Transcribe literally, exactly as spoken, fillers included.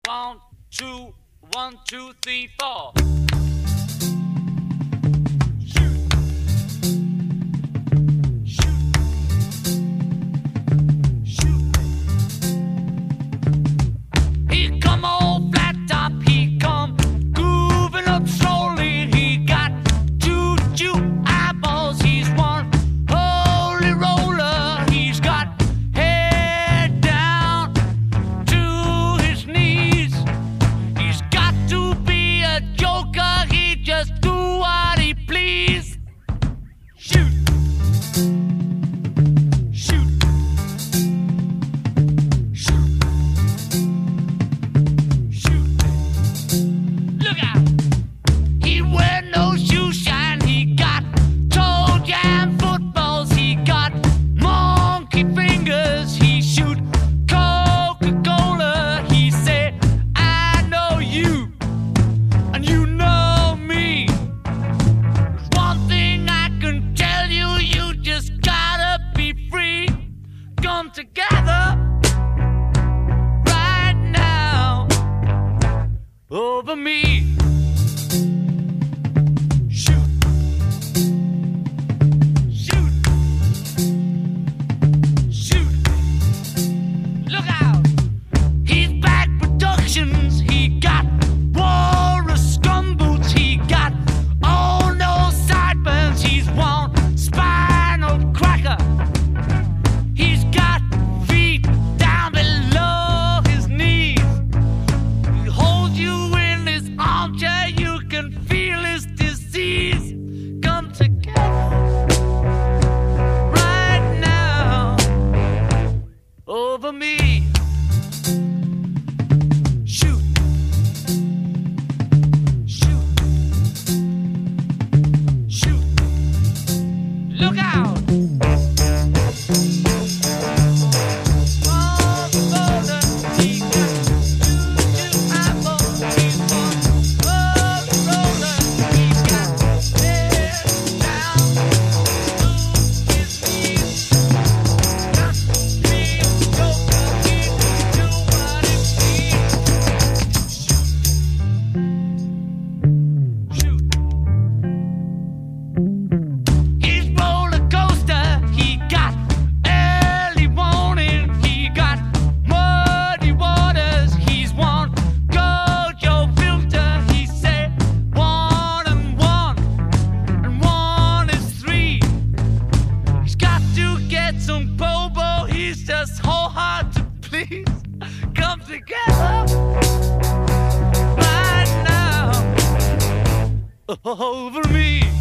One, two, one, two, three, four. Together right now over me. Shoot, shoot, shoot. Look out! He's back productions. He got walrus scum boots. He got all no sideburns. He's one spinal cracker. He's got feet down below his knees. He holds you in his armchair. You can feel his disease. Come together right now over me. Shoot, shoot, shoot. Look out! Some bobo, he's just so hard to please. Come together right now over me.